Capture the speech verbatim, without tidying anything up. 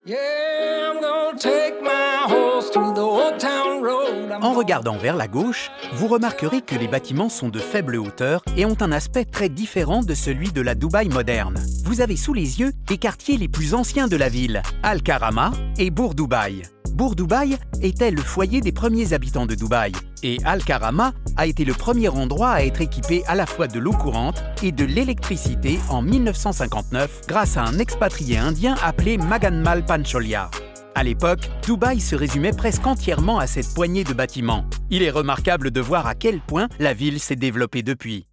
Yeah, I'm gonna take my horse to the old town road. I'm En regardant vers la gauche, vous remarquerez que les bâtiments sont de faible hauteur et ont un aspect très différent de celui de la Dubaï moderne. Vous avez sous les yeux les quartiers les plus anciens de la ville, Al-Karama et Bour Dubaï. Bour Dubaï était le foyer des premiers habitants de Dubaï et Al-Karama a été le premier endroit à être équipé à la fois de l'eau courante et de l'électricité en mille neuf cent cinquante-neuf grâce à un expatrié indien appelé Maganmal Pancholia. À l'époque, Dubaï se résumait presque entièrement à cette poignée de bâtiments. Il est remarquable de voir à quel point la ville s'est développée depuis.